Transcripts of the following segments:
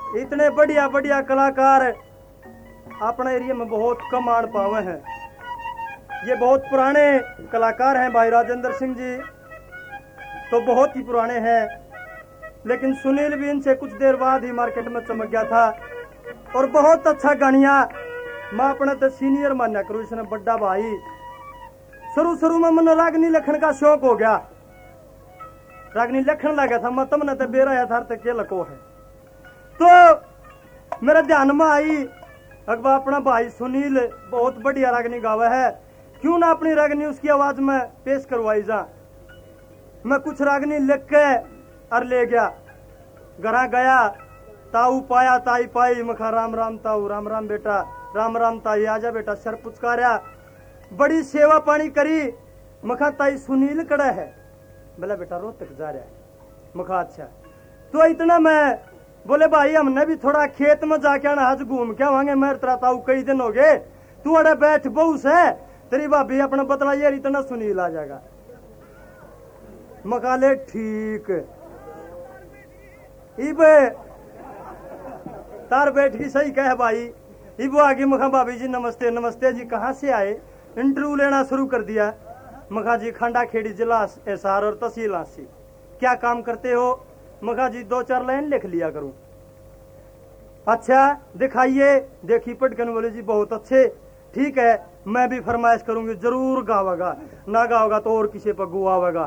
इतने बढ़िया बढ़िया कलाकार अपने एरिया में बहुत कम आड़ पावे हैं। ये बहुत पुराने कलाकार हैं भाई राजेंद्र सिंह जी, तो बहुत ही पुराने हैं, लेकिन सुनील भी इनसे कुछ देर बाद ही मार्केट में चमक गया था और बहुत अच्छा गानिया। मैं अपने तो सीनियर मान्या करूँ, इसने बड़ा भाई। शुरू में मन रागनी लखन का शौक हो गया, रागनी लखन लगा था, मैं तमने तो बेरा था तक के लको है, तो मेरे ध्यान में आई अकबा अपना भाई सुनील बहुत बढ़िया रागनी गावा है, क्यों ना अपनी रागनी उसकी आवाज में पेश करवाई जा। मैं कुछ रागनी लिख के और ले गया, घरा गया, ताऊ पाया ताई पाई, मखा राम राम ताऊ, राम राम बेटा, राम राम ताई, आजा बेटा, सर पुचकारा, बड़ी सेवा पानी करी। मखा ताई सुनील कड़ा है, बोला बेटा रोहतक जा रहा है। मखा अच्छा। तो इतना मैं बोले भाई हमने भी थोड़ा खेत में जाके आना, आज घूम के आवांगे, मैं तेरा ताऊ कई दिन हो गए, तू अड़े बैठ बहु से, तेरी भाभी अपना बतला यार इतना सुनील आ जाएगा। मकाले ठीक इब तार बैठ की सही कह भाई। इब आगे मखा भाभी जी नमस्ते, नमस्ते जी, कहाँ से आए? इंटरव्यू लेना शुरू कर दिया। मखा जी खंडा खेड़ी जिला एसआर और तहसील आसी। क्या काम करते हो? मखा जी 2-4 लाइन लिख लिया करूं। अच्छा दिखाइए। देखी पटकन बोले जी बहुत अच्छे, ठीक है मैं भी फरमाइश करूंगी, जरूर गावेगा, ना गाओगा तो और किसी पर गुआवेगा।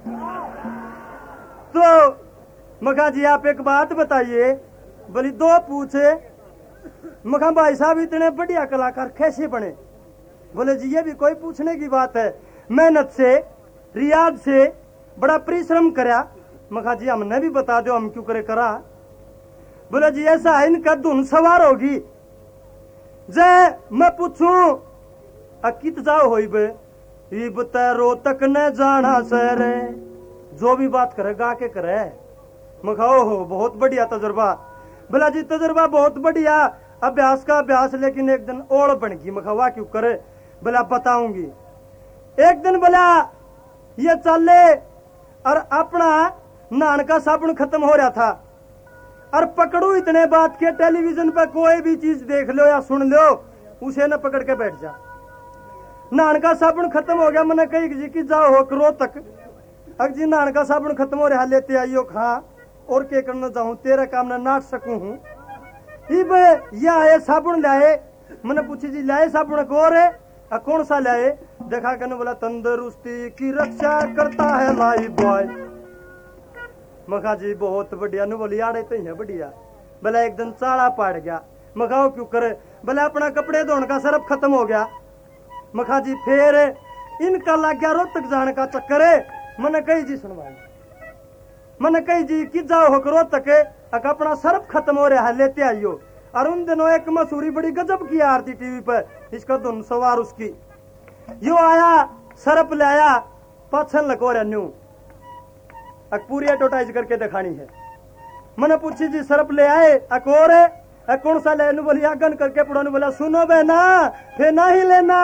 तो मखा जी आप एक बात बताइए। बोली 2 पूछे। मखा भाई साहब इतने बढ़िया कलाकार कैसे बने? बोले जी ये भी कोई पूछने की बात है, मेहनत से, रियाज से, बड़ा परिश्रम करा। मखा जी हमने भी बता दो, हम क्यों करे करा? बोले जी ऐसा है इनका धुन सवार होगी। जय मैं पूछूं अकित जाओ होई बे, इब रोहतक न जाना सरे, जो भी बात करे गा के करे। मखाओ हो बहुत बढ़िया तजुर्बा। बोला जी तजुर्बा बहुत बढ़िया, अभ्यास का अभ्यास, लेकिन एक दिन ओढ़ बन गई। मखावा क्यों करे? बोला बताऊंगी। एक दिन बोला ये चले और अपना नान का साबुन खत्म हो रहा था, और पकड़ू इतने बात के टेलीविजन पर कोई भी चीज देख लो या सुन लो, उसे न पकड़ के बैठ जा। नान का साबुन खत्म हो गया, मैंने कही जी की जाओ हो रोहतक, अग जी नान का साबुन खत्म हो रहा, लेते आइयो खा, और क्या करना चाहूं, तेरा काम न नाट सकूं हूं। ये आए साबुन लाए, मैंने पूछी जी लाए साबुन को रे? कौन सा लाए? देखा कहने बोला तंदुरुस्ती की रक्षा करता है लाइफ बॉय। मखा जी बहुत बढ़िया। नु बोली यार तो है बढ़िया। बोला एक दिन चाड़ा पाड़ गया। मखाओ क्यों करे? बोला अपना कपड़े धोने का सरफ खत्म हो गया। मखा जी फिर इनका लग गया रोहतक जाने का चक्कर है। मैंने कही जी सुनवाई, मैंने कही जी कि जाओ हो रोहतक, अपना सरफ खत्म हो रहा है, लेते आइयो। और उन दिनों एक मसूरी बड़ी गजब की आरती टीवी पर, इसका धुन सवार उसकी। यो आया सरफ ले आया, पाछन लको रहा न्यू पूरी एडवर्टाइज करके दिखानी है। मैंने पूछी जी सरफ ले आए? अकोर कौन सा ले? बोली आगन करके पुरानी। बोला सुनो बहना फिर ना ही लेना।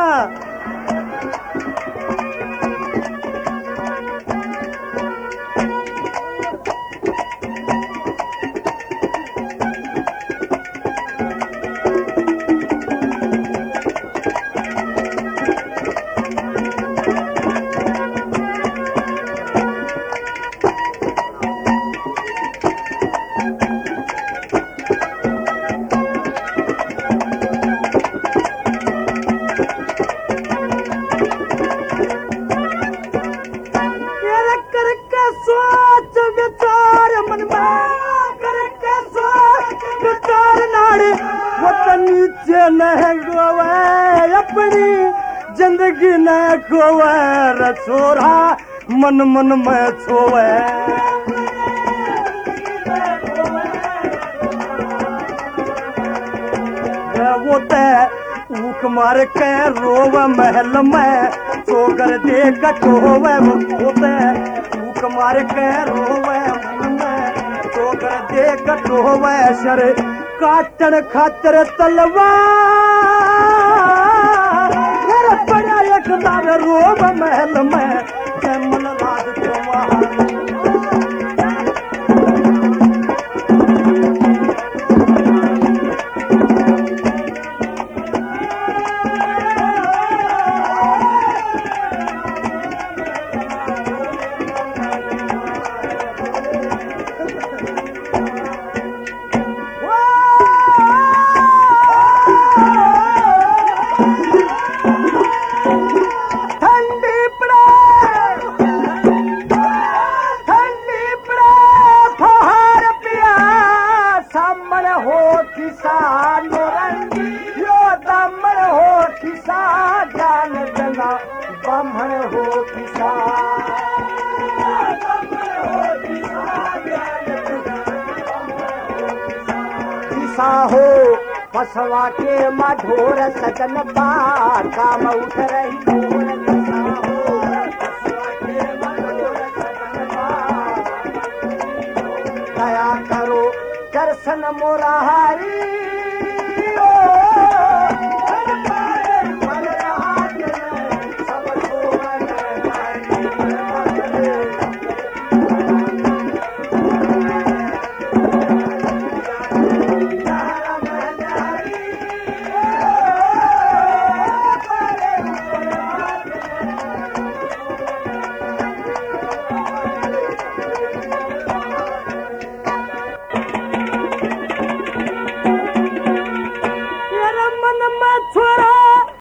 जिंदगी न खोवे छोरा मन मन में छोवे। वो ऊख मार के रोव महल में चोगर दे कटोवे। वो ऊख मार के रोवे चोगर दे कटोवे। शर काटन खातर तलवार पड़ा एक दार रोव महल में जमल राज कुमार। किसान रंगी यो दमन हो किसान ज्ञान गंगा ब्राह्मण हो किसान किसा हो पसवा के मधोर सजन पार काम उठ रही ढोर किसा हो पसवा के मधोर सजन पार दया करो दर्शन मोरारी